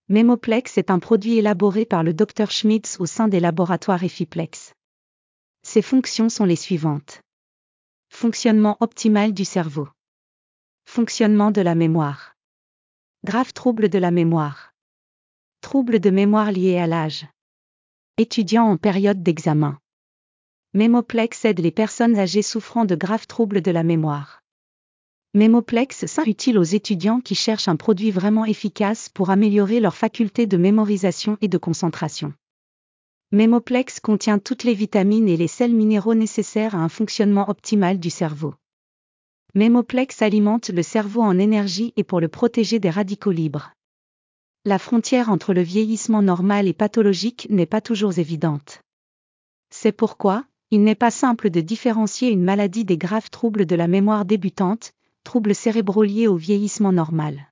Mémoplex est un produit élaboré par le Dr Schmitz au sein des laboratoires Effiplex. Ses fonctions sont les suivantes. Fonctionnement optimal du cerveau. Fonctionnement de la mémoire. Graves troubles de la mémoire. Troubles de mémoire liés à l'âge. Étudiants en période d'examen. Mémoplex aide les personnes âgées souffrant de graves troubles de la mémoire. Mémoplex est utile aux étudiants qui cherchent un produit vraiment efficace pour améliorer leurs facultés de mémorisation et de concentration. Mémoplex contient toutes les vitamines et les sels minéraux nécessaires à un fonctionnement optimal du cerveau. Mémoplex alimente le cerveau en énergie et pour le protéger des radicaux libres. La frontière entre le vieillissement normal et pathologique n'est pas toujours évidente. C'est pourquoi, il n'est pas simple de différencier une maladie des graves troubles de la mémoire débutante, troubles cérébraux liés au vieillissement normal.